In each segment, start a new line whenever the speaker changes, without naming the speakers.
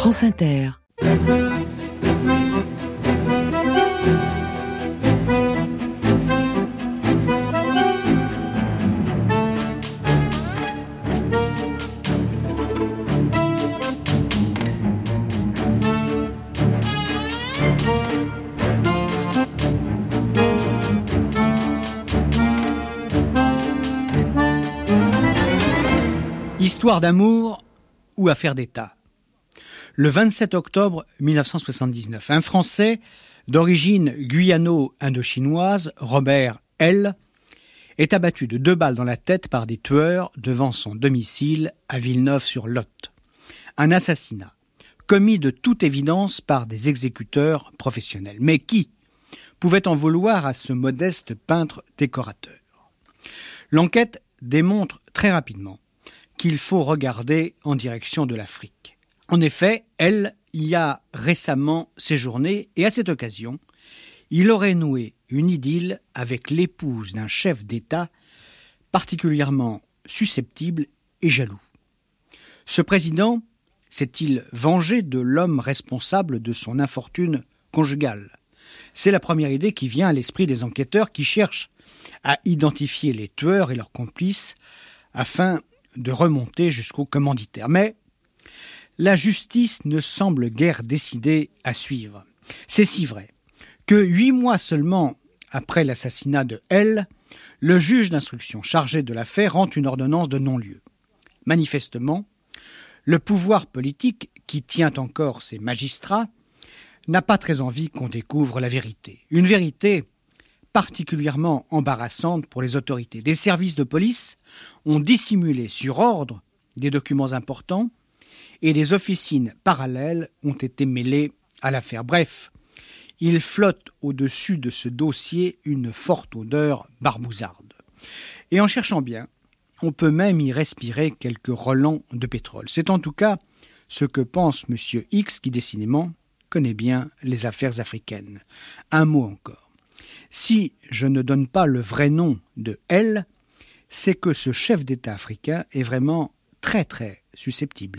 France Inter.
Histoire d'amour ou affaire d'État. Le 27 octobre 1979, un Français d'origine guyano-indochinoise, Robert L., est abattu de 2 balles dans la tête par des tueurs devant son domicile à Villeneuve-sur-Lot. Un assassinat commis de toute évidence par des exécuteurs professionnels. Mais qui pouvait en vouloir à ce modeste peintre décorateur ? L'enquête démontre très rapidement qu'il faut regarder en direction de l'Afrique. En effet, elle y a récemment séjourné et à cette occasion, il aurait noué une idylle avec l'épouse d'un chef d'État particulièrement susceptible et jaloux. Ce président s'est-il vengé de l'homme responsable de son infortune conjugale ? C'est la première idée qui vient à l'esprit des enquêteurs qui cherchent à identifier les tueurs et leurs complices afin de remonter jusqu'au commanditaire. Mais la justice ne semble guère décidée à suivre. C'est si vrai que 8 mois seulement après l'assassinat de L., le juge d'instruction chargé de l'affaire rend une ordonnance de non-lieu. Manifestement, le pouvoir politique, qui tient encore ses magistrats, n'a pas très envie qu'on découvre la vérité. Une vérité particulièrement embarrassante pour les autorités. Des services de police ont dissimulé sur ordre des documents importants et des officines parallèles ont été mêlées à l'affaire. Bref, il flotte au-dessus de ce dossier une forte odeur barbouzarde. Et en cherchant bien, on peut même y respirer quelques relents de pétrole. C'est en tout cas ce que pense M. X, qui décidément connaît bien les affaires africaines. Un mot encore. Si je ne donne pas le vrai nom de L, c'est que ce chef d'État africain est vraiment très très susceptible.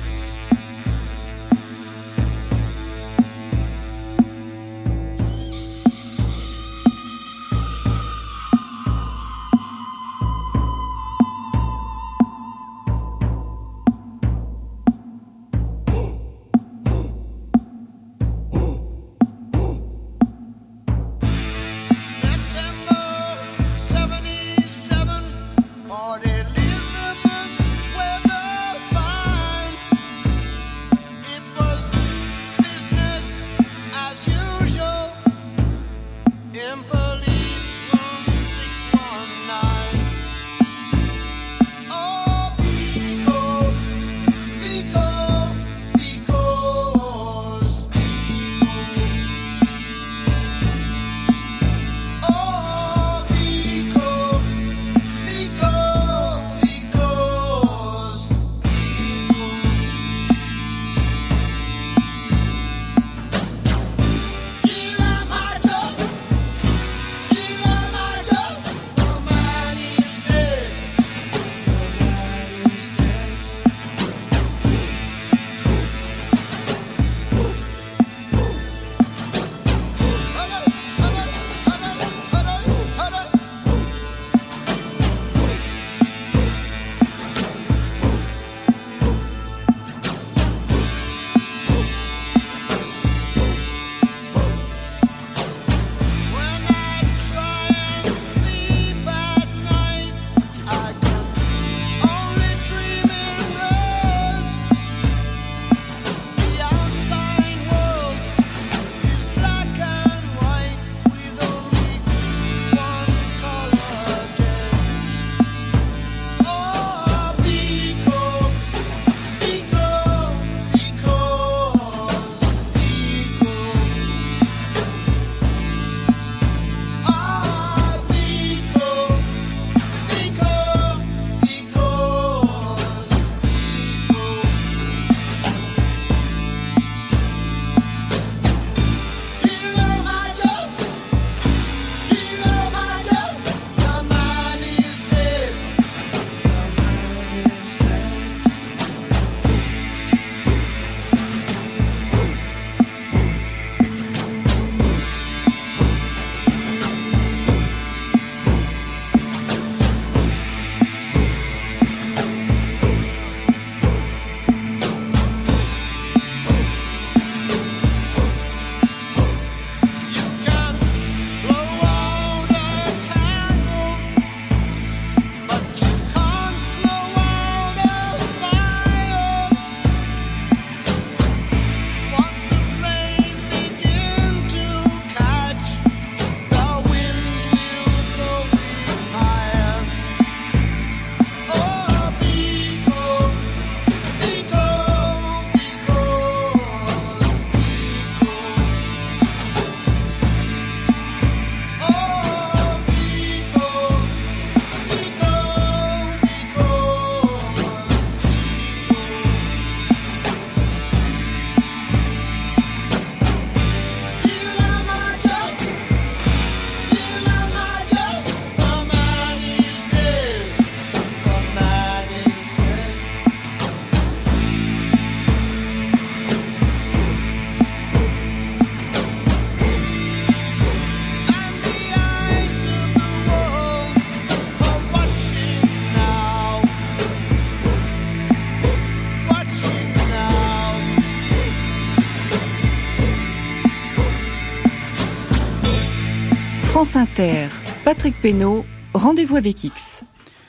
France Inter, Patrick Pénaud, rendez-vous avec X.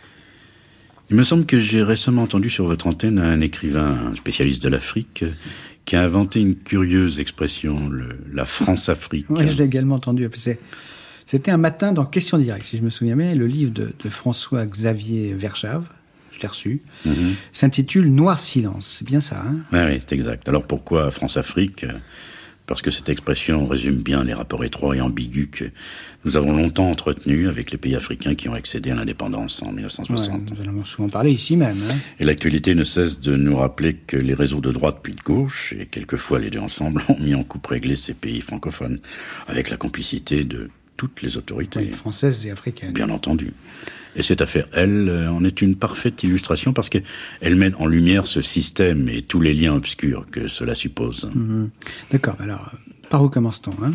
Il me semble que j'ai récemment entendu sur votre antenne un écrivain, un spécialiste de l'Afrique, qui a inventé une curieuse expression, la France-Afrique.
Oui, je l'ai également entendu. C'était un matin dans Question Directe, si je me souviens bien, le livre de François-Xavier Verschave, je l'ai reçu, s'intitule Noir Silence. C'est bien ça, hein?
Oui, c'est exact. Alors pourquoi France-Afrique ? Parce que cette expression résume bien les rapports étroits et ambigus que nous avons longtemps entretenus avec les pays africains qui ont accédé à l'indépendance en 1960.
Ouais, nous en avons souvent parlé ici même. Hein.
Et l'actualité ne cesse de nous rappeler que les réseaux de droite puis de gauche, et quelquefois les deux ensemble, ont mis en coupe réglée ces pays francophones, avec la complicité de toutes les autorités.
Oui, françaises et africaines.
Bien entendu. Et cette affaire, elle, en est une parfaite illustration parce qu'elle met en lumière ce système et tous les liens obscurs que cela suppose.
D'accord, alors, par où commence-t-on, hein?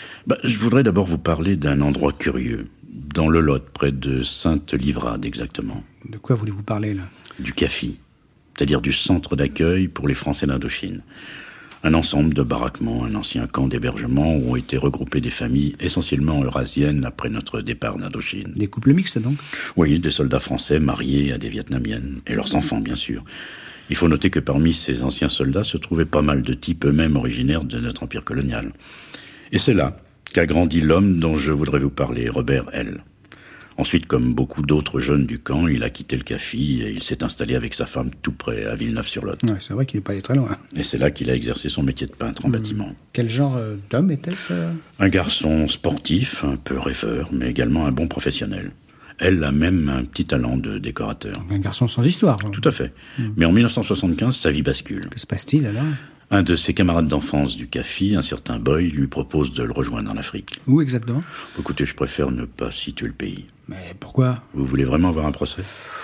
Je voudrais d'abord vous parler d'un endroit curieux, dans le Lot, près de Sainte-Livrade exactement.
De quoi voulez-vous parler, là?
Du CAFI, c'est-à-dire du centre d'accueil pour les Français d'Indochine. Un ensemble de baraquements, un ancien camp d'hébergement où ont été regroupées des familles essentiellement eurasiennes après notre départ d'Indochine.
Des couples mixtes, donc?
Oui, des soldats français mariés à des Vietnamiennes, et leurs enfants, bien sûr. Il faut noter que parmi ces anciens soldats se trouvaient pas mal de types eux-mêmes originaires de notre empire colonial. Et c'est là qu'a grandi l'homme dont je voudrais vous parler, Robert L. Ensuite, comme beaucoup d'autres jeunes du camp, il a quitté le CAFI et il s'est installé avec sa femme tout près, à Villeneuve-sur-Lot.
Ouais, c'est vrai qu'il n'est pas allé très loin.
Et c'est là qu'il a exercé son métier de peintre en bâtiment.
Quel genre d'homme était-ce?
Un garçon sportif, un peu rêveur, mais également un bon professionnel. Elle a même un petit talent de décorateur.
Un garçon sans histoire.
Tout à fait. Mais en 1975, sa vie bascule.
Que se passe-t-il alors?
Un de ses camarades d'enfance du CAFI, un certain Boy, lui propose de le rejoindre en Afrique.
Où exactement?
Écoutez, je préfère ne pas situer le pays.
Mais pourquoi?
Vous voulez vraiment avoir un procès?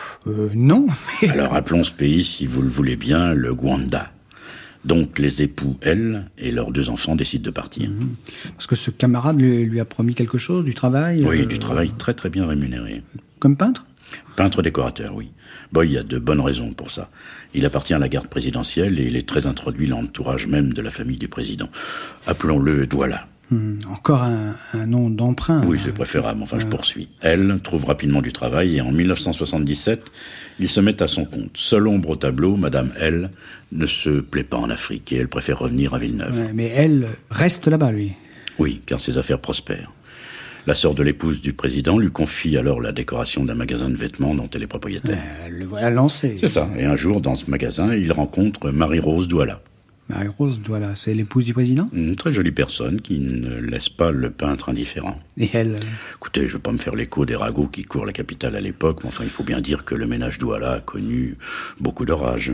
Non.
Alors appelons ce pays, si vous le voulez bien, le Rwanda. Donc les époux, elle, et leurs 2 enfants décident de partir.
Parce que ce camarade lui a promis quelque chose, du travail?
Oui, du travail très très bien rémunéré.
Comme peintre?
Peintre décorateur, oui. Boy a de bonnes raisons pour ça. Il appartient à la garde présidentielle et il est très introduit dans l'entourage même de la famille du président. Appelons-le Douala.
Encore un nom d'emprunt.
Oui, c'est préférable, enfin je poursuis. Elle trouve rapidement du travail et en 1977, il se met à son compte. Seule ombre au tableau, Madame L ne se plaît pas en Afrique et elle préfère revenir à Villeneuve.
Ouais, mais elle reste là-bas, lui.
Oui, car ses affaires prospèrent. La sœur de l'épouse du président lui confie alors la décoration d'un magasin de vêtements dont elle est propriétaire.
Le voilà lancé.
C'est ça. Et un jour, dans ce magasin, il rencontre Marie-Rose Douala.
Marie-Rose Douala, c'est l'épouse du président?
Une très jolie personne qui ne laisse pas le peintre indifférent.
Et elle?
Écoutez, je ne veux pas me faire l'écho des ragots qui courent la capitale à l'époque, mais enfin, il faut bien dire que le ménage Douala a connu beaucoup d'orages.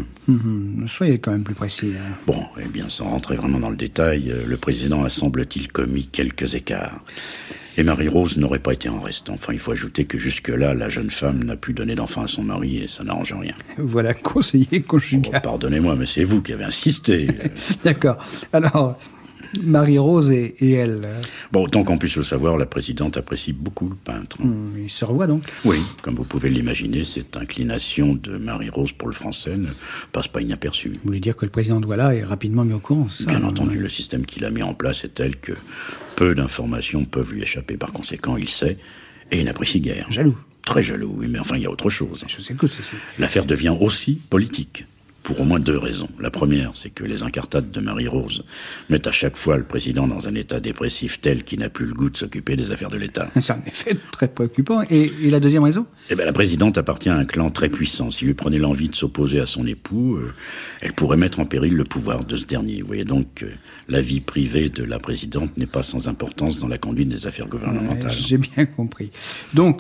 Soyez quand même plus précis. Hein.
Bon, eh bien, sans rentrer vraiment dans le détail, le président a, semble-t-il, commis quelques écarts. Et Marie-Rose n'aurait pas été en reste. Enfin, il faut ajouter que jusque-là, la jeune femme n'a pu donner d'enfant à son mari et ça n'arrange rien.
Voilà, conseiller conjugal.
Oh, pardonnez-moi, mais c'est vous qui avez insisté.
D'accord. Alors, Marie-Rose et elle...
Bon, autant qu'on puisse le savoir, la présidente apprécie beaucoup le peintre.
Il se revoit donc?
Oui, comme vous pouvez l'imaginer, cette inclination de Marie-Rose pour le français ne passe pas inaperçue.
Vous voulez dire que le président Douala est rapidement mis au courant, c'est ça?
Bien entendu, le système qu'il a mis en place est tel que peu d'informations peuvent lui échapper. Par conséquent, il sait, et il n'apprécie guère.
Jaloux?
Très jaloux, oui, mais enfin, il y a autre chose.
Je vous écoute, Cécile.
L'affaire devient aussi politique. Pour au moins 2 raisons. La première, c'est que les incartades de Marie-Rose mettent à chaque fois le président dans un état dépressif tel qu'il n'a plus le goût de s'occuper des affaires de l'État.
C'est en effet très préoccupant. Et la deuxième raison?
Eh bien, la présidente appartient à un clan très puissant. S'il lui prenait l'envie de s'opposer à son époux, elle pourrait mettre en péril le pouvoir de ce dernier. Vous voyez donc que la vie privée de la présidente n'est pas sans importance dans la conduite des affaires gouvernementales.
J'ai bien compris. Donc,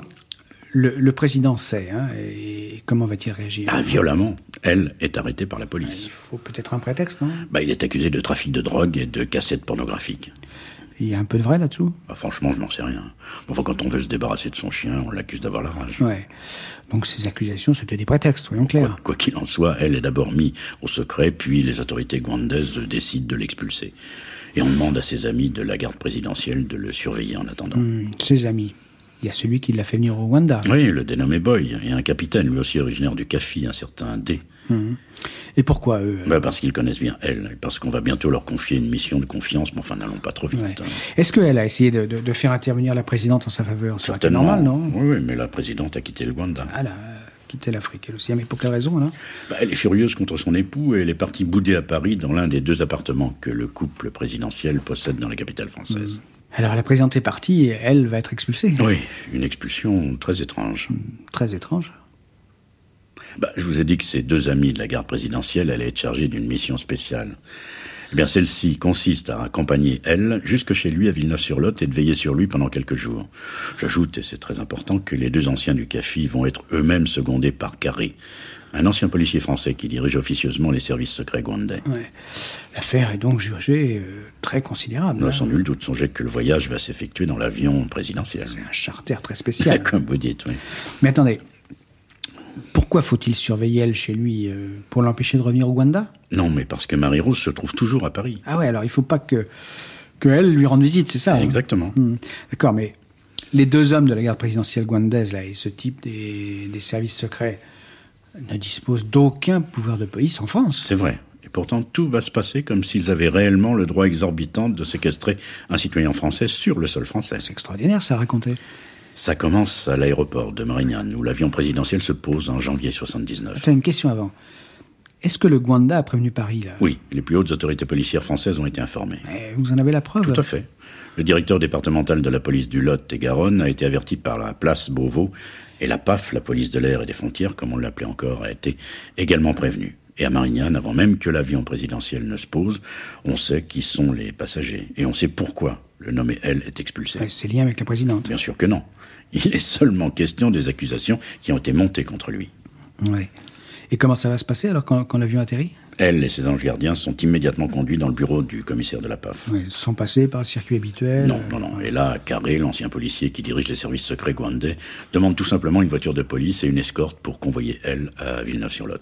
le président sait, hein, et comment va-t-il réagir?
Violemment. Elle est arrêtée par la police.
Il faut peut-être un prétexte, non?
Il est accusé de trafic de drogue et de cassettes pornographiques.
Il y a un peu de vrai là-dessous?
Franchement, je n'en sais rien. Enfin, quand on veut se débarrasser de son chien, on l'accuse d'avoir la rage.
Ouais. Donc ces accusations, c'était des prétextes, soyons clairs.
Quoi qu'il en soit, elle est d'abord mise au secret, puis les autorités rwandaises décident de l'expulser. Et on demande à ses amis de la garde présidentielle de le surveiller en attendant.
Ses amis? Il y a celui qui l'a fait venir au Rwanda.
Oui, le dénommé Boy, et un capitaine, lui aussi originaire du CAFI, un certain D.
Et pourquoi eux
Parce qu'ils connaissent bien elle, et parce qu'on va bientôt leur confier une mission de confiance, mais enfin, n'allons pas trop vite.
Ouais. Est-ce qu'elle a essayé de faire intervenir la présidente en sa faveur? C'est normal, non?
Oui, mais la présidente a quitté le Rwanda.
Elle a quitté l'Afrique, elle aussi. Mais pour quelle raison, alors?
Elle est furieuse contre son époux et elle est partie bouder à Paris dans l'un des 2 appartements que le couple présidentiel possède dans la capitale française.
Alors la présidente est partie et elle va être expulsée?
Oui, une expulsion très étrange.
Très étrange.
Je vous ai dit que ces 2 amis de la garde présidentielle allaient être chargés d'une mission spéciale. Eh bien, celle-ci consiste à accompagner elle jusque chez lui à Villeneuve-sur-Lot et de veiller sur lui pendant quelques jours. J'ajoute, et c'est très important, que les 2 anciens du CAFI vont être eux-mêmes secondés par Carré, un ancien policier français qui dirige officieusement les services secrets rwandais.
Ouais. L'affaire est donc jugée très considérable.
Non, sans nul doute. Songez que le voyage va s'effectuer dans l'avion présidentiel.
C'est un charter très spécial.
Comme vous dites, oui.
Mais attendez, pourquoi faut-il surveiller elle chez lui? Pour l'empêcher de revenir au Rwanda?
Non, mais parce que Marie-Rose se trouve toujours à Paris.
Ah ouais, alors il faut pas que elle lui rende visite, c'est ça?
Exactement.
D'accord, mais les 2 hommes de la garde présidentielle rwandaise là, et ce type des services secrets ne disposent d'aucun pouvoir de police en France.
C'est vrai. Et pourtant, tout va se passer comme s'ils avaient réellement le droit exorbitant de séquestrer un citoyen français sur le sol français.
C'est extraordinaire, ça, à raconter.
Ça commence à l'aéroport de Marignane, où l'avion présidentiel se pose en janvier 79.
J'ai une question avant. Est-ce que le Rwanda a prévenu Paris, là?
Oui, les plus hautes autorités policières françaises ont été informées.
Et vous en avez la preuve?
Tout à fait. Le directeur départemental de la police du Lot et Garonne a été averti par la place Beauvau, et la PAF, la police de l'air et des frontières, comme on l'appelait encore, a été également prévenue. Et à Marignane, avant même que l'avion présidentiel ne se pose, on sait qui sont les passagers, et on sait pourquoi le nommé L est expulsé.
C'est lié avec la présidente?
Bien sûr que non. Il est seulement question des accusations qui ont été montées contre lui.
Oui. Et comment ça va se passer alors quand l'avion atterrit?
Elle et ses anges gardiens sont immédiatement conduits dans le bureau du commissaire de la PAF.
Oui, sans passer par le circuit habituel?
Non. Et là, Carré, l'ancien policier qui dirige les services secrets rwandais, demande tout simplement une voiture de police et une escorte pour convoyer elle à Villeneuve-sur-Lot.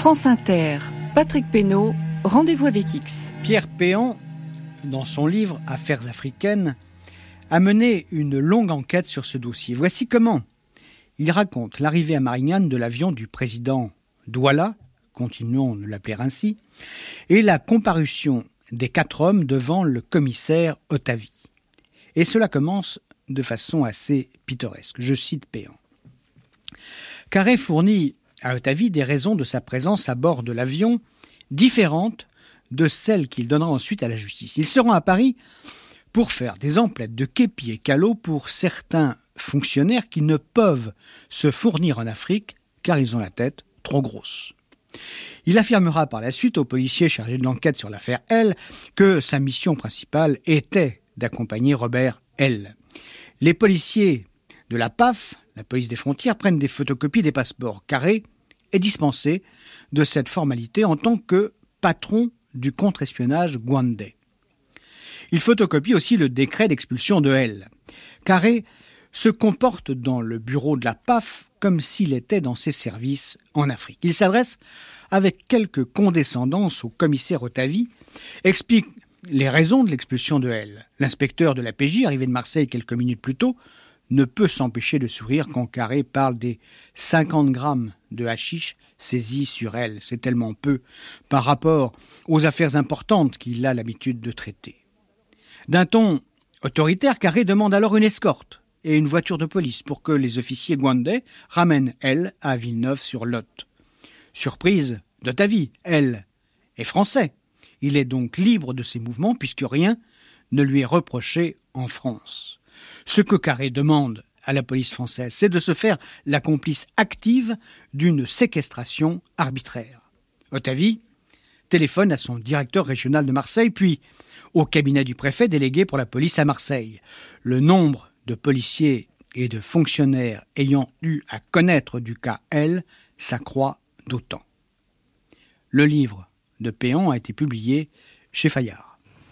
France Inter, Patrick Pénaud, Rendez-vous avec X.
Pierre Péan, dans son livre « Affaires africaines », a mené une longue enquête sur ce dossier. Voici comment il raconte l'arrivée à Marignane de l'avion du président Douala, continuons de l'appeler ainsi, et la comparution des 4 hommes devant le commissaire Otavi. Et cela commence de façon assez pittoresque. Je cite Péan. Carré fournit à Otavi des raisons de sa présence à bord de l'avion différentes de celles qu'il donnera ensuite à la justice. Il se rend à Paris pour faire des emplettes de képi et calots pour certains fonctionnaires qui ne peuvent se fournir en Afrique car ils ont la tête trop grosse. Il affirmera par la suite aux policiers chargés de l'enquête sur l'affaire L que sa mission principale était d'accompagner Robert L. Les policiers de la PAF, la police des frontières, prennent des photocopies des passeports. Carré est dispensé de cette formalité en tant que patron du contre-espionnage Gwandais. Il photocopie aussi le décret d'expulsion de L. Carré se comporte dans le bureau de la PAF comme s'il était dans ses services en Afrique. Il s'adresse avec quelque condescendance au commissaire Otavi, explique les raisons de l'expulsion de L. L'inspecteur de la PJ, arrivé de Marseille quelques minutes plus tôt, ne peut s'empêcher de sourire quand Carré parle des 50 grammes de hashish saisis sur L. C'est tellement peu par rapport aux affaires importantes qu'il a l'habitude de traiter. D'un ton autoritaire, Carré demande alors une escorte et une voiture de police pour que les officiers gwandais ramènent L à Villeneuve-sur-Lot. Surprise d'Otavi, L est français. Il est donc libre de ses mouvements puisque rien ne lui est reproché en France. Ce que Carré demande à la police française, c'est de se faire la complice active d'une séquestration arbitraire. Otavi téléphone à son directeur régional de Marseille, puis au cabinet du préfet délégué pour la police à Marseille. Le nombre de policiers et de fonctionnaires ayant eu à connaître du cas L s'accroît d'autant. Le livre de Péan a été publié chez Fayard.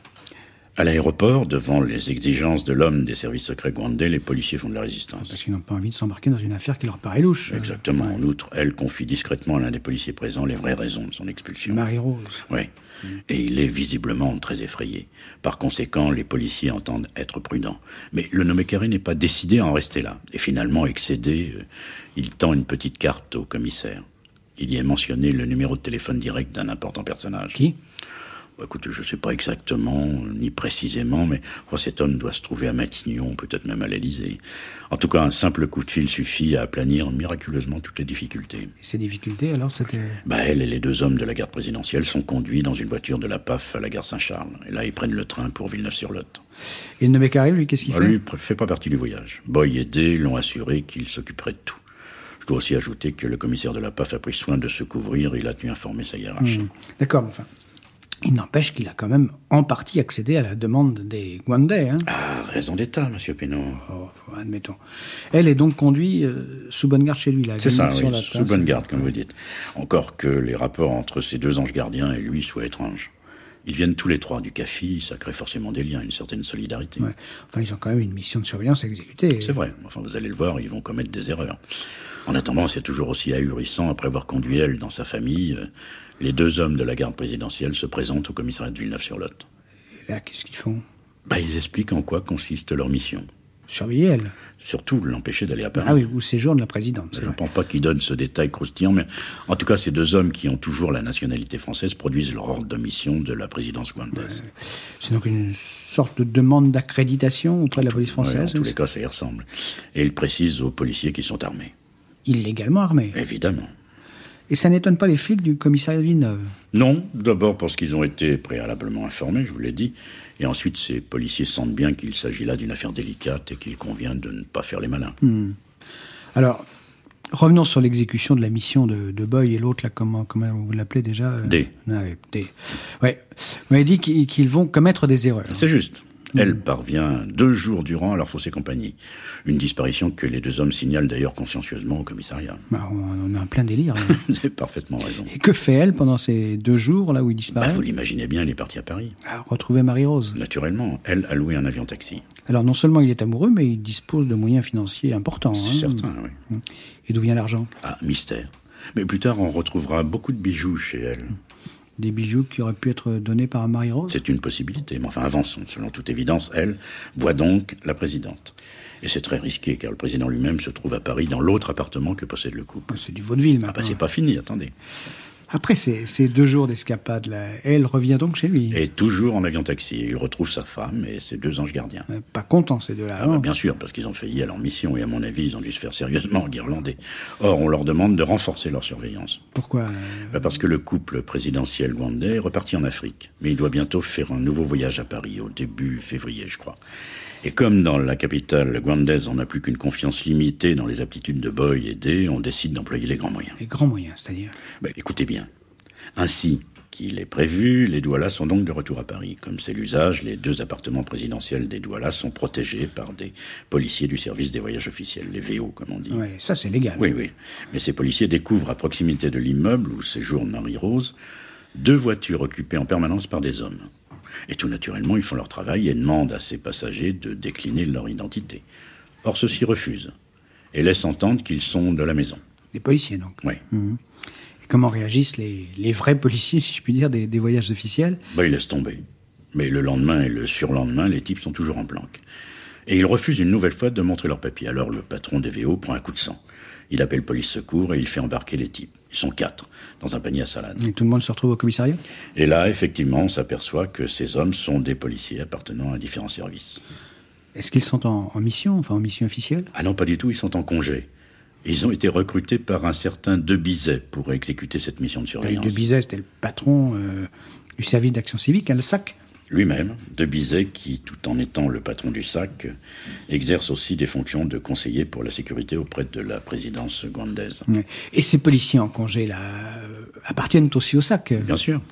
À l'aéroport, devant les exigences de l'homme des services secrets gwandais, les policiers font de la résistance.
Parce qu'ils n'ont pas envie de s'embarquer dans une affaire qui leur paraît louche.
Exactement. En outre, elle confie discrètement à l'un des policiers présents les vraies raisons de son expulsion.
Marie-Rose.
Oui. Et il est visiblement très effrayé. Par conséquent, les policiers entendent être prudents. Mais le nommé Carré n'est pas décidé à en rester là. Et finalement, excédé, il tend une petite carte au commissaire. Il y est mentionné le numéro de téléphone direct d'un important personnage.
Qui ?
Écoute, je ne sais pas exactement, ni précisément, mais cet homme doit se trouver à Matignon, peut-être même à l'Élysée. En tout cas, un simple coup de fil suffit à aplanir miraculeusement toutes les difficultés. Et
ces difficultés, alors, c'était...
Elle et les 2 hommes de la garde présidentielle sont conduits dans une voiture de la PAF à la gare Saint-Charles. Et là, ils prennent le train pour Villeneuve-sur-Lot.
Et le nommé Carré, lui, qu'est-ce qu'il fait ?
Lui, ne fait pas partie du voyage. Boy et Day l'ont assuré qu'il s'occuperait de tout. Je dois aussi ajouter que le commissaire de la PAF a pris soin de se couvrir et il a tenu informer sa hiérarchie.
D'accord, enfin... Il n'empêche qu'il a quand même en partie accédé à la demande des Gwandais.
Ah, raison d'État, monsieur Pénaud.
Admettons. Elle est donc conduite sous bonne garde chez lui. Là,
c'est ça, oui, sous bonne garde, comme vous dites. Encore que les rapports entre ces 2 anges gardiens et lui soient étranges. Ils viennent tous les 3 du CAFI, ça crée forcément des liens, une certaine solidarité.
Ouais. Enfin, ils ont quand même une mission de surveillance à exécuter.
C'est vrai. Enfin, vous allez le voir, ils vont commettre des erreurs. En attendant, c'est toujours aussi ahurissant, après avoir conduit elle dans sa famille... Les 2 hommes de la garde présidentielle se présentent au commissariat de Villeneuve-sur-Lot.
Et là, qu'est-ce qu'ils font ?
Ils expliquent en quoi consiste leur mission.
Surveiller elle.
Surtout l'empêcher d'aller à Paris.
Ah oui, ou séjour de la présidente.
Je ne pense pas qu'ils donnent ce détail croustillant, mais en tout cas, ces 2 hommes qui ont toujours la nationalité française produisent leur ordre de mission de la présidence gwandaise.
C'est donc une sorte de demande d'accréditation auprès de la police française.
En tous les cas, ça y ressemble. Et ils précisent aux policiers qu'ils sont armés.
Illégalement armés.
Évidemment.
Et ça n'étonne pas les flics du commissariat de Villeneuve ?
Non, d'abord parce qu'ils ont été préalablement informés, je vous l'ai dit, et ensuite ces policiers sentent bien qu'il s'agit là d'une affaire délicate et qu'il convient de ne pas faire les malins.
Alors, revenons sur l'exécution de la mission de Boy et l'autre, là, comment vous l'appelez déjà ?
D.
D. Ouais. Vous m'avez dit qu'ils vont commettre des erreurs.
C'est juste. Elle parvient 2 jours durant à leur fausser compagnie. Une disparition que les 2 hommes signalent d'ailleurs consciencieusement au commissariat.
On est en plein délire.
Vous avez parfaitement raison.
Et que fait elle pendant ces 2 jours là où il disparaît ?
Vous l'imaginez bien, elle est partie à Paris.
Retrouver Marie-Rose.
Naturellement, elle a loué un avion-taxi.
Alors non seulement il est amoureux, mais il dispose de moyens financiers importants.
C'est certain, oui.
Et d'où vient l'argent ?
Mystère. Mais plus tard, on retrouvera beaucoup de bijoux chez elle.
Des bijoux qui auraient pu être donnés par Marie-Rose ?
C'est une possibilité, mais enfin avançons. Selon toute évidence, elle voit donc la présidente. Et c'est très risqué, car le président lui-même se trouve à Paris, dans l'autre appartement que possède le couple.
C'est du vaudeville, maintenant.
Ah bah c'est pas fini, attendez.
Après ces 2 jours d'escapade, là, elle revient donc chez lui.
Et toujours en avion-taxi. Il retrouve sa femme et ses 2 anges gardiens.
Pas contents, ces deux-là.
Ah bah bien sûr, parce qu'ils ont failli à leur mission, et à mon avis, ils ont dû se faire sérieusement guirlander. Or, on leur demande de renforcer leur surveillance.
Pourquoi
Parce que le couple présidentiel rwandais est reparti en Afrique. Mais il doit bientôt faire un nouveau voyage à Paris, au début février, je crois. Et comme dans la capitale rwandaise, on n'a plus qu'une confiance limitée dans les aptitudes de Boy et Day, on décide d'employer les grands moyens.
Les grands moyens, c'est-à-dire
Écoutez bien. Ainsi qu'il est prévu, les Douala sont donc de retour à Paris. Comme c'est l'usage, les 2 appartements présidentiels des Douala sont protégés par des policiers du service des voyages officiels, les VO, comme on dit.
Oui, ça c'est légal.
Oui. Mais ces policiers découvrent à proximité de l'immeuble où séjourne Marie-Rose 2 voitures occupées en permanence par des hommes. Et tout naturellement, ils font leur travail et demandent à ces passagers de décliner leur identité. Or, ceux-ci refusent et laissent entendre qu'ils sont de la maison.
Les policiers, donc.
Oui.
Et comment réagissent les vrais policiers, si je puis dire, des voyages officiels ?
Ils laissent tomber. Mais le lendemain et le surlendemain, les types sont toujours en planque. Et ils refusent une nouvelle fois de montrer leurs papiers. Alors le patron des VO prend un coup de sang. Il appelle police secours et il fait embarquer les types. Ils sont 4, dans un panier à salade.
Et tout le monde se retrouve au commissariat ?
Et là, effectivement, on s'aperçoit que ces hommes sont des policiers appartenant à différents services.
Est-ce qu'ils sont en mission officielle ?
Ah non, pas du tout, ils sont en congé. Ils ont été recrutés par un certain De Bizet pour exécuter cette mission de surveillance.
De Bizet, c'était le patron du service d'action civique, le SAC.
Lui-même, De Bizet, qui, tout en étant le patron du SAC, exerce aussi des fonctions de conseiller pour la sécurité auprès de la présidence rwandaise.
Et ces policiers en congé, là, appartiennent aussi au SAC ?
Bien sûr.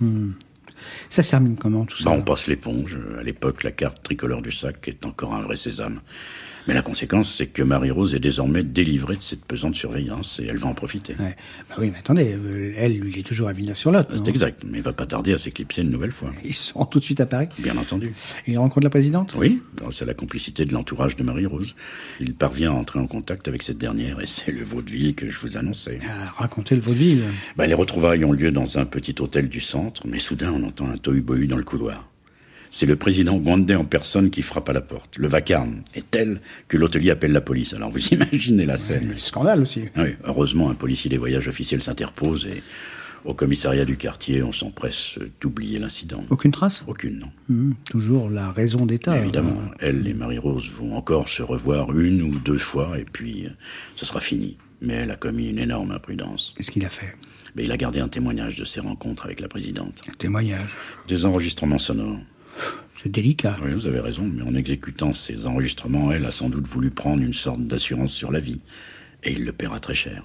Ça se termine comment, tout ça ?
On passe l'éponge. À l'époque, la carte tricolore du SAC est encore un vrai sésame. Mais la conséquence, c'est que Marie-Rose est désormais délivrée de cette pesante surveillance et elle va en profiter.
Oui, mais attendez, elle, il est toujours à Villeneuve-sur-Lot.
C'est exact, mais il va pas tarder à s'éclipser une nouvelle fois.
Ils sont tout de suite à Paris ?
Bien entendu.
Et il rencontre la présidente ?
Oui, c'est la complicité de l'entourage de Marie-Rose. Il parvient à entrer en contact avec cette dernière et c'est le vaudeville que je vous annonçais.
Racontez le vaudeville.
Les retrouvailles ont lieu dans un petit hôtel du centre, mais soudain on entend un tohu-bohu dans le couloir. C'est le président rwandais en personne qui frappe à la porte. Le vacarme est tel que l'hôtelier appelle la police. Alors vous imaginez la scène.
Le scandale aussi.
Oui, heureusement, un policier des voyages officiels s'interpose et au commissariat du quartier, on s'empresse d'oublier l'incident.
Aucune trace ?
Aucune, non.
Toujours la raison d'État.
Évidemment, elle et Marie-Rose vont encore se revoir 1 ou 2 fois et puis ce sera fini. Mais elle a commis une énorme imprudence.
Qu'est-ce qu'il a fait ?
Il a gardé un témoignage de ses rencontres avec la présidente.
Un témoignage ?
Des enregistrements sonores.
C'est délicat.
Oui, vous avez raison, mais en exécutant ces enregistrements, elle a sans doute voulu prendre une sorte d'assurance sur la vie. Et il le paiera très cher.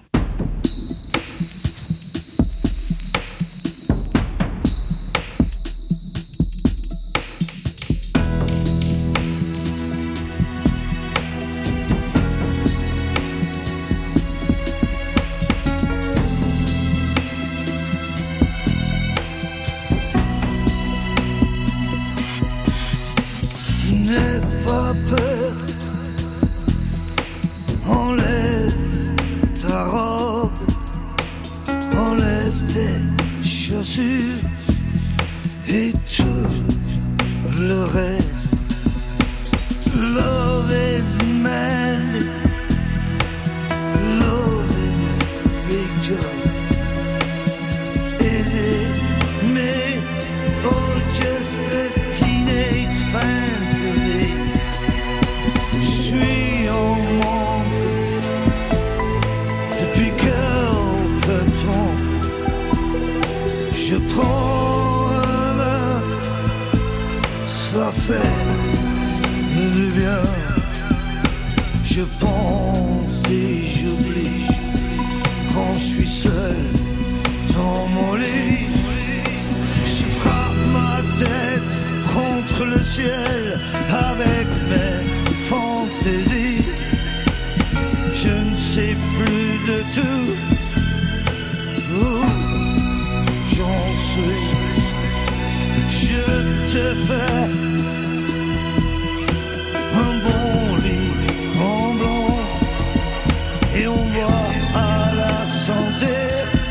Et on boit à la santé.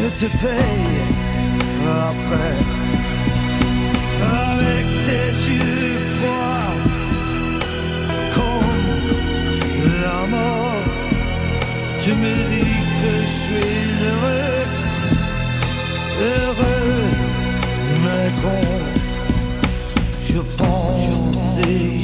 je te paye après. Avec des yeux froids comme la mort, tu me dis que je suis heureux, heureux, mais quand je pense et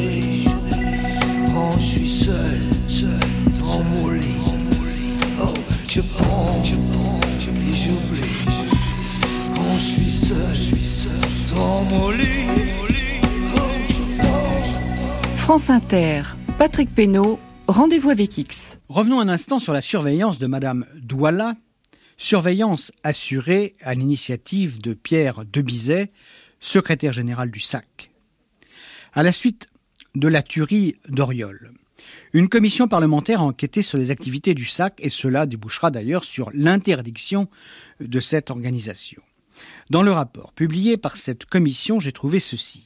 quand je suis seul dans mon lit, oh, je pense et j'oublie. Quand je suis seul dans mon lit, oh, je pense.
France Inter, Patrick Pénaud, Rendez-vous avec X.
Revenons un instant sur la surveillance de Madame Douala, surveillance assurée à l'initiative de Pierre Debizet, secrétaire général du SAC. À la suite de la tuerie d'Oriol, une commission parlementaire a enquêté sur les activités du SAC et cela débouchera d'ailleurs sur l'interdiction de cette organisation. Dans le rapport publié par cette commission, j'ai trouvé ceci.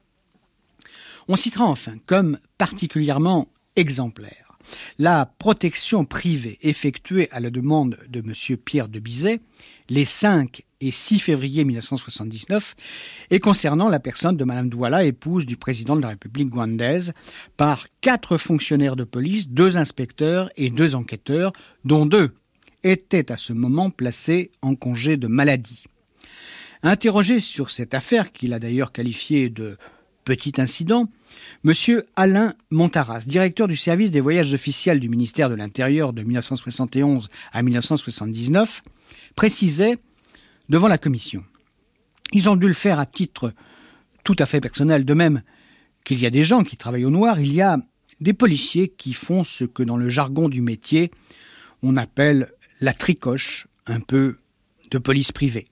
On citera enfin comme particulièrement exemplaire la protection privée effectuée à la demande de M. Pierre Debizet les 5 et 6 février 1979 et concernant la personne de Mme Douala, épouse du président de la République rwandaise, par 4 fonctionnaires de police, 2 inspecteurs et 2 enquêteurs, dont 2 étaient à ce moment placés en congé de maladie. Interrogé sur cette affaire, qu'il a d'ailleurs qualifiée de petit incident, M. Alain Montaras, directeur du service des voyages officiels du ministère de l'Intérieur de 1971 à 1979, précisait devant la commission. Ils ont dû le faire à titre tout à fait personnel, de même qu'il y a des gens qui travaillent au noir, il y a des policiers qui font ce que dans le jargon du métier, on appelle la tricoche, un peu de police privée.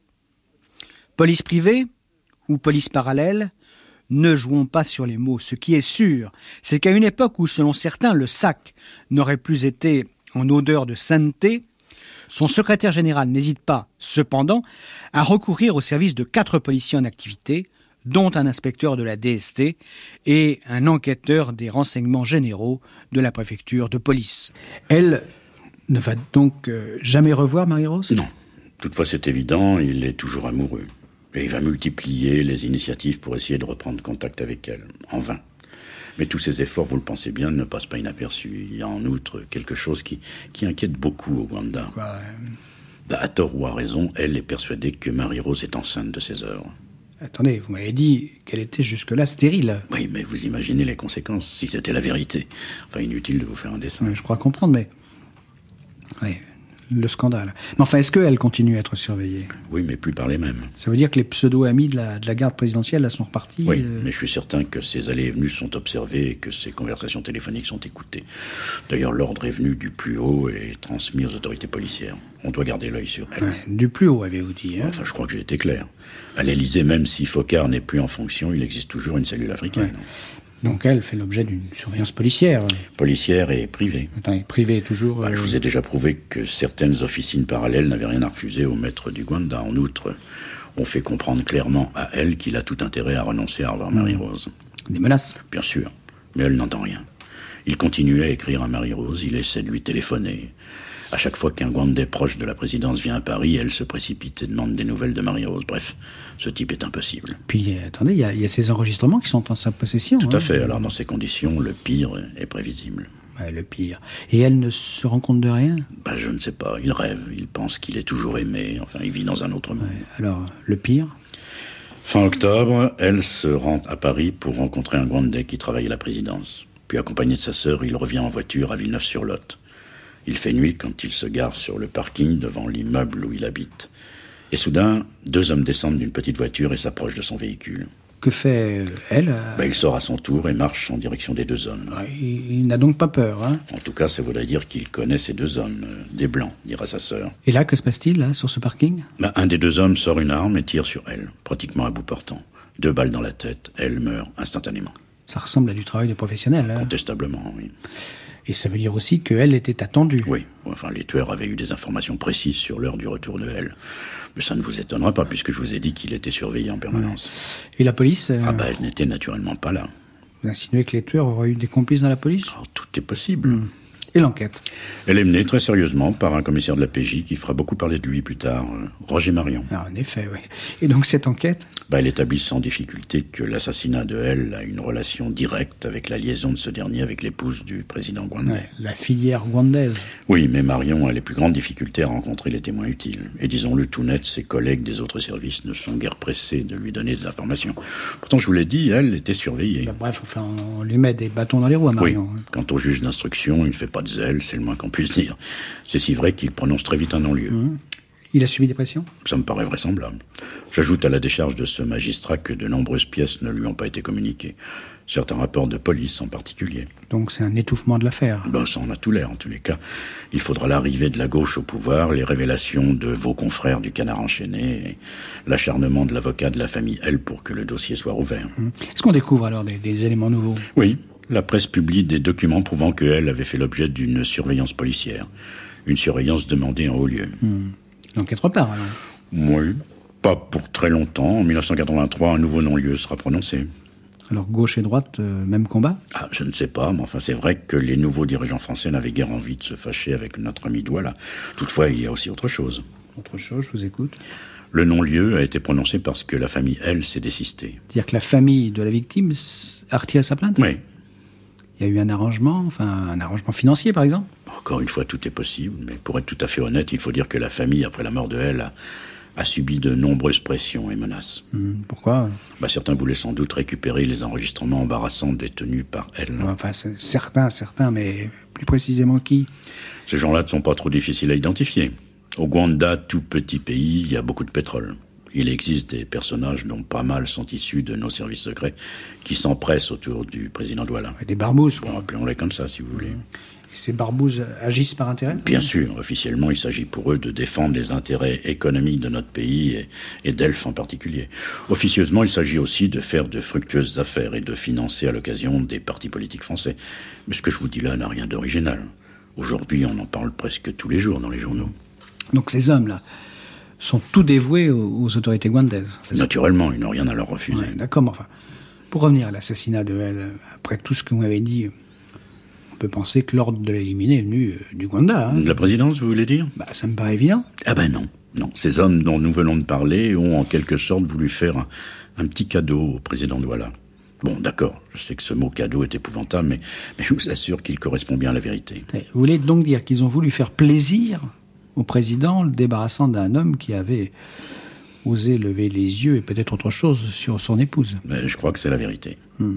Police privée ou police parallèle, ne jouons pas sur les mots. Ce qui est sûr, c'est qu'à une époque où, selon certains, le SAC n'aurait plus été en odeur de sainteté, son secrétaire général n'hésite pas, cependant, à recourir au service de 4 policiers en activité, dont un inspecteur de la DST et un enquêteur des renseignements généraux de la préfecture de police. Elle ne va donc jamais revoir Marie-Rose ?
Non. Toutefois, c'est évident, il est toujours amoureux. Et il va multiplier les initiatives pour essayer de reprendre contact avec elle, en vain. Mais tous ces efforts, vous le pensez bien, ne passent pas inaperçus. Il y a en outre quelque chose qui inquiète beaucoup au Rwanda.
Quoi,
À tort ou à raison, elle est persuadée que Marie-Rose est enceinte de ses œuvres.
Attendez, vous m'avez dit qu'elle était jusque-là stérile.
Oui, mais vous imaginez les conséquences, si c'était la vérité. Enfin, inutile de vous faire un dessin.
Oui, je crois comprendre, mais... Oui, le scandale. Mais enfin, est-ce qu'elle continue à être surveillée ?
Oui, mais plus par les mêmes.
Ça veut dire que les pseudo-amis de la garde présidentielle là, sont repartis ?
Oui, mais je suis certain que ses allées et venues sont observées et que ses conversations téléphoniques sont écoutées. D'ailleurs, l'ordre est venu du plus haut et transmis aux autorités policières. On doit garder l'œil sur elle.
Ouais, du plus haut, avez-vous dit. Hein ?
Enfin, je crois que j'ai été clair. À l'Élysée, même si Foccart n'est plus en fonction, il existe toujours une cellule africaine.
Ouais. Donc elle fait l'objet d'une surveillance policière.
Policière et privée.
Attends, privée toujours...
Je vous ai déjà prouvé que certaines officines parallèles n'avaient rien à refuser au maître du Rwanda. En outre, on fait comprendre clairement à elle qu'il a tout intérêt à renoncer à revoir Marie-Rose.
Des menaces ?
Bien sûr, mais elle n'entend rien. Il continue à écrire à Marie-Rose, il essaie de lui téléphoner. À chaque fois qu'un Rwandais proche de la présidence vient à Paris, elle se précipite et demande des nouvelles de Marie-Rose. Bref, ce type est impossible.
Puis, attendez, il y a ces enregistrements qui sont en sa possession.
Tout à fait. Alors, dans ces conditions, le pire est prévisible.
Ouais, le pire. Et elle ne se rend compte de rien ?
Je ne sais pas. Il rêve. Il pense qu'il est toujours aimé. Enfin, il vit dans un autre monde.
Ouais. Alors, le pire ?
Fin octobre, elle se rend à Paris pour rencontrer un Rwandais qui travaille à la présidence. Puis, accompagné de sa sœur, il revient en voiture à Villeneuve-sur-Lot. Il fait nuit quand il se gare sur le parking devant l'immeuble où il habite. Et soudain, 2 hommes descendent d'une petite voiture et s'approchent de son véhicule.
Que fait elle ?
Il sort à son tour et marche en direction des 2 hommes.
Il n'a donc pas peur, hein ?
En tout cas, ça voudrait dire qu'il connaît ces 2 hommes, des blancs, dira sa sœur.
Et là, que se passe-t-il, là, sur ce parking ?
Un des 2 hommes sort une arme et tire sur elle, pratiquement à bout portant. 2 balles dans la tête, elle meurt instantanément.
Ça ressemble à du travail de professionnel, hein ?
Contestablement, oui.
Et ça veut dire aussi qu'elle était attendue.
Oui, enfin les tueurs avaient eu des informations précises sur l'heure du retour de elle. Mais ça ne vous étonnera pas, puisque je vous ai dit qu'il était surveillé en permanence.
Et la police
Elle n'était naturellement pas là.
Vous insinuez que les tueurs auraient eu des complices dans la police ?
Tout est possible.
Et l'enquête?
Elle est menée très sérieusement par un commissaire de la PJ qui fera beaucoup parler de lui plus tard, Roger Marion.
Ah, en effet, oui. Et donc cette enquête?
Elle établit sans difficulté que l'assassinat de L a une relation directe avec la liaison de ce dernier avec l'épouse du président Gwandé.
Ouais, la filière gwandaise.
Oui, mais Marion a les plus grandes difficultés à rencontrer les témoins utiles. Et disons-le tout net, ses collègues des autres services ne sont guère pressés de lui donner des informations. Pourtant, je vous l'ai dit, elle était surveillée.
Bref, enfin, on lui met des bâtons dans les roues à Marion.
Oui, quant au juge d'instruction, il ne fait pas de zèle, c'est le moins qu'on puisse dire. C'est si vrai qu'il prononce très vite un non-lieu.
Il a subi des pressions?
Ça me paraît vraisemblable. J'ajoute à la décharge de ce magistrat que de nombreuses pièces ne lui ont pas été communiquées. Certains rapports de police en particulier.
Donc c'est un étouffement de l'affaire.
Ça en a tout l'air, en tous les cas. Il faudra l'arrivée de la gauche au pouvoir, les révélations de vos confrères du Canard enchaîné, et l'acharnement de l'avocat de la famille L pour que le dossier soit rouvert.
Est-ce qu'on découvre alors des éléments nouveaux?
Oui, la presse publie des documents prouvant que L avait fait l'objet d'une surveillance policière. Une surveillance demandée en haut lieu.
L'enquête repart alors?
Oui, pas pour très longtemps. En 1983, un nouveau non-lieu sera prononcé.
Alors gauche et droite, même combat?
Je ne sais pas, mais enfin c'est vrai que les nouveaux dirigeants français n'avaient guère envie de se fâcher avec notre ami Douala. Toutefois, il y a aussi autre chose.
Autre chose, je vous écoute.
Le non-lieu a été prononcé parce que la famille L s'est désistée.
C'est-à-dire que la famille de la victime a retiré sa plainte?
Oui.
Il y a eu un arrangement financier par exemple?
Encore une fois, tout est possible, mais pour être tout à fait honnête, il faut dire que la famille, après la mort de L, a subi de nombreuses pressions et menaces.
Pourquoi?
Certains voulaient sans doute récupérer les enregistrements embarrassants détenus par L.
Enfin, certains, mais plus précisément qui?
Ces gens-là ne sont pas trop difficiles à identifier. Au Gwanda, tout petit pays, il y a beaucoup de pétrole. Il existe des personnages dont pas mal sont issus de nos services secrets qui s'empressent autour du président Douala.
Des barbouzes.
Appelons-les comme ça, si vous voulez.
Et ces barbouzes agissent par intérêt?
Bien sûr. Officiellement, il s'agit pour eux de défendre les intérêts économiques de notre pays et d'Elf en particulier. Officieusement, il s'agit aussi de faire de fructueuses affaires et de financer à l'occasion des partis politiques français. Mais ce que je vous dis là n'a rien d'original. Aujourd'hui, on en parle presque tous les jours dans les journaux.
Donc ces hommes-là sont tout dévoués aux autorités gwandaises?
Naturellement, ils n'ont rien à leur refuser.
Ouais, d'accord, mais enfin, pour revenir à l'assassinat de L, après tout ce que vous m'avez dit, on peut penser que l'ordre de l'éliminer est venu du Gwanda.
De la présidence, vous voulez dire?
Ça me paraît évident.
Non. Non, ces hommes dont nous venons de parler ont en quelque sorte voulu faire un petit cadeau au président Douala. D'accord, je sais que ce mot cadeau est épouvantable, mais je vous assure qu'il correspond bien à la vérité.
Vous voulez donc dire qu'ils ont voulu faire plaisir au président, le débarrassant d'un homme qui avait osé lever les yeux et peut-être autre chose sur son épouse?
Mais je crois que c'est la vérité.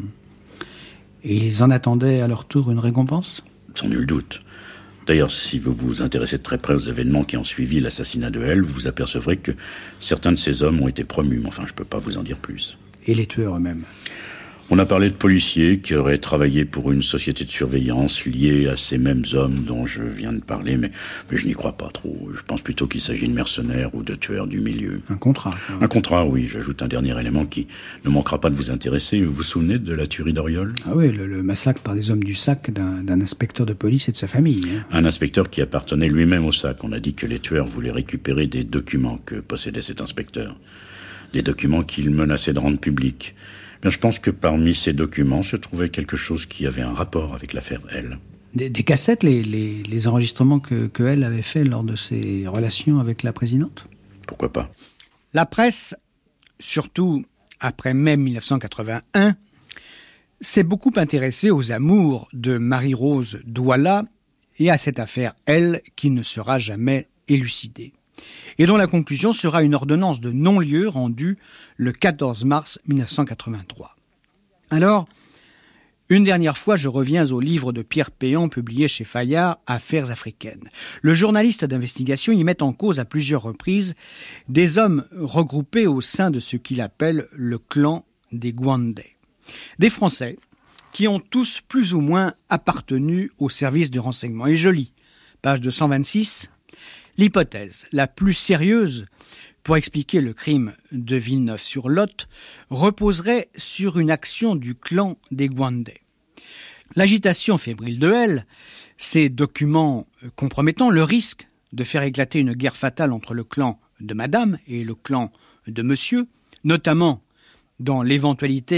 Et ils en attendaient à leur tour une récompense?
Sans nul doute. D'ailleurs, si vous vous intéressez de très près aux événements qui ont suivi l'assassinat de L, vous apercevrez que certains de ces hommes ont été promus, mais enfin, je ne peux pas vous en dire plus.
Et les tueurs eux-mêmes?
On a parlé de policiers qui auraient travaillé pour une société de surveillance liée à ces mêmes hommes dont je viens de parler, mais je n'y crois pas trop. Je pense plutôt qu'il s'agit de mercenaires ou de tueurs du milieu.
Un contrat?
Un contrat, oui. J'ajoute un dernier élément qui ne manquera pas de vous intéresser. Vous vous souvenez de la tuerie d'Oriol?
Ah oui, le massacre par des hommes du SAC d'un inspecteur de police et de sa famille.
Un inspecteur qui appartenait lui-même au SAC. On a dit que les tueurs voulaient récupérer des documents que possédait cet inspecteur. Des documents qu'il menaçait de rendre publics. Je pense que parmi ces documents se trouvait quelque chose qui avait un rapport avec l'affaire L.
Des cassettes, les enregistrements que L avait fait lors de ses relations avec la présidente?
Pourquoi pas?
La presse, surtout après mai 1981, s'est beaucoup intéressée aux amours de Marie-Rose Douala et à cette affaire L qui ne sera jamais élucidée, et dont la conclusion sera une ordonnance de non-lieu rendue le 14 mars 1983. Alors, une dernière fois, je reviens au livre de Pierre Péan publié chez Fayard, Affaires africaines. Le journaliste d'investigation y met en cause à plusieurs reprises des hommes regroupés au sein de ce qu'il appelle le clan des Gwandais. Des Français qui ont tous plus ou moins appartenu au service de renseignement. Et je lis, page 226, l'hypothèse la plus sérieuse pour expliquer le crime de Villeneuve-sur-Lot reposerait sur une action du clan des Gwandais. L'agitation fébrile de L, ces documents compromettant le risque de faire éclater une guerre fatale entre le clan de Madame et le clan de Monsieur, notamment dans l'éventualité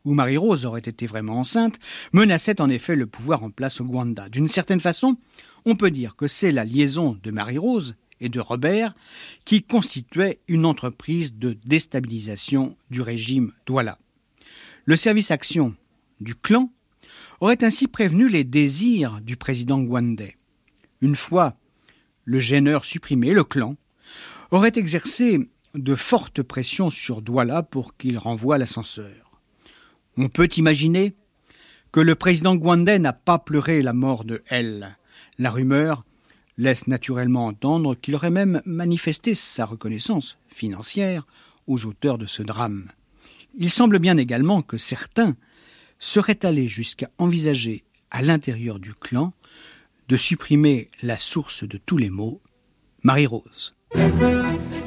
où Marie-Rose aurait été vraiment enceinte, menaçait en effet le pouvoir en place au Rwanda. D'une certaine façon, on peut dire que c'est la liaison de Marie-Rose et de Robert qui constituait une entreprise de déstabilisation du régime Douala. Le service action du clan aurait ainsi prévenu les désirs du président rwandais. Une fois le gêneur supprimé, le clan aurait exercé de fortes pressions sur Douala pour qu'il renvoie l'ascenseur. On peut imaginer que le président rwandais n'a pas pleuré la mort de L. La rumeur laisse naturellement entendre qu'il aurait même manifesté sa reconnaissance financière aux auteurs de ce drame. Il semble bien également que certains seraient allés jusqu'à envisager à l'intérieur du clan de supprimer la source de tous les maux, Marie-Rose.